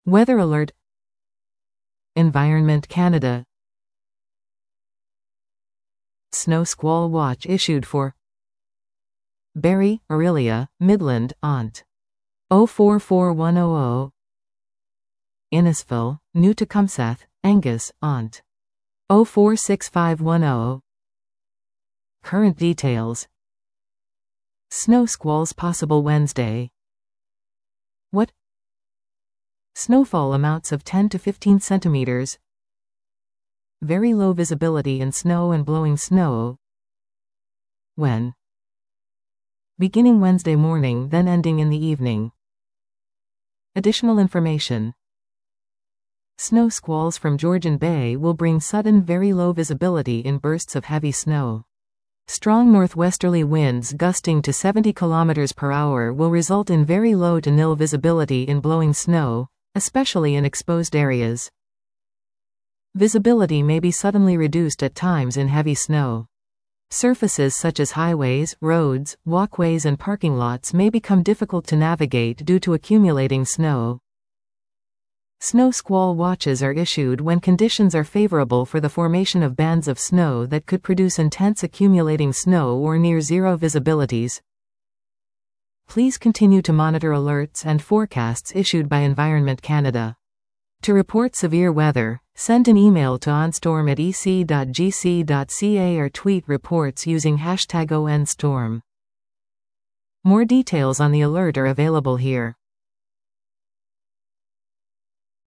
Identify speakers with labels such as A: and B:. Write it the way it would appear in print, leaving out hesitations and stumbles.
A: Weather alert. Environment Canada. Snow squall watch issued for Barrie, Orillia, Midland, Ont. 044100. Innisfil, New Tecumseth, Angus, Ont. 046510. Current details. Snow squalls possible Wednesday. What? Snowfall amounts of 10 to 15 centimeters. Very low visibility in snow and blowing snow. When? Beginning Wednesday morning, then ending in the evening. Additional information. Snow squalls from Georgian Bay will bring sudden very low visibility in bursts of heavy snow. Strong northwesterly winds gusting to 70 km per hour will result in very low to nil visibility in blowing snow, especially in exposed areas. Visibility may be suddenly reduced at times in heavy snow. Surfaces such as highways, roads, walkways and parking lots may become difficult to navigate due to accumulating snow. Snow squall watches are issued when conditions are favorable for the formation of bands of snow that could produce intense accumulating snow or near zero visibilities. Please continue to monitor alerts and forecasts issued by Environment Canada. To report severe weather, send an email to onstorm@ec.gc.ca or tweet reports using #ONStorm. More details on the alert are available here.